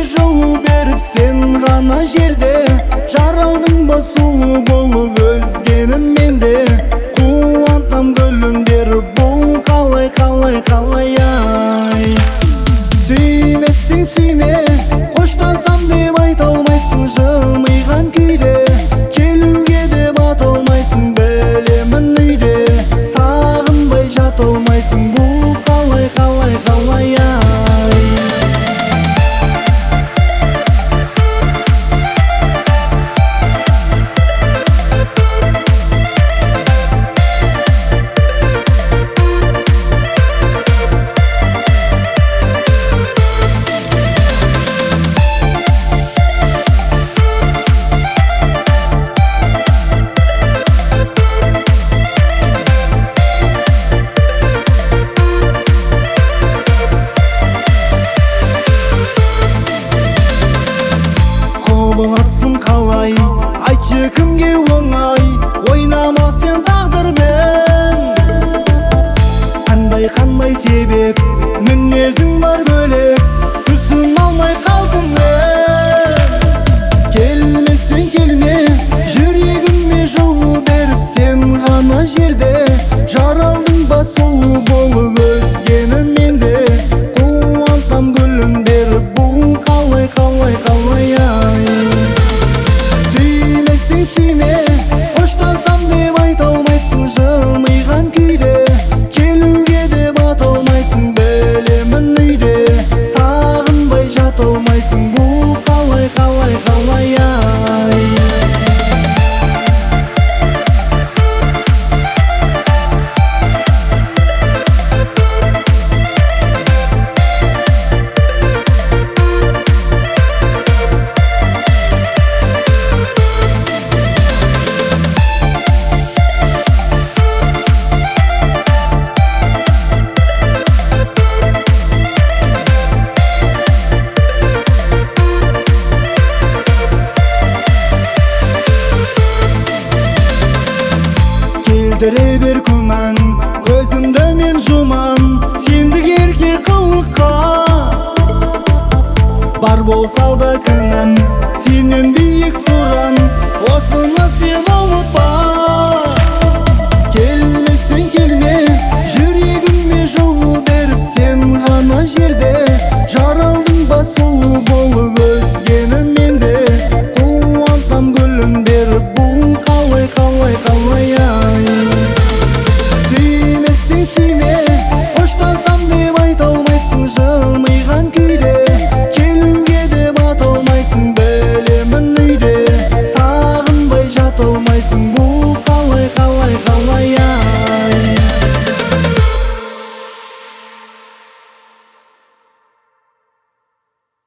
жолу беріп сен ғана жерде, жаралдың ба сұлу болып өзгенім менде. Қуантам гүлімдер, бұл қалай ай. Сүймесең сүйме, қоштансам деп айта алмайсың жымиған күйде, келуге де бата алмайсың білемін үйде, сағынбай жата алмайсың, бұл қалай ай. Құбыласың қалай, айтшы кімге оңай, ойнама сен тағдырмен. Қандай себеп, мінезің бар бөлек, түсін алмай қалдым мен. Келмесең келме, жүрегіме жолу беріп сен ғана жерде, жаралдың ба сұлу болып өзгенім менде. Қуантам гүлімдер, бұл қалай ай. Сүймесең сүйме, қоштансам деп айта алмайсың жымиған күйде, келуге де бата алмайсың білемін үйде, сағынбай жата алмайсың, бұл қалай ай. Келтіре бер күмән, көзімді мен жұман, сендік ерке қылыққа. Бар болса да кінәм, сенен биік тұран, осыны сен ұмытпа.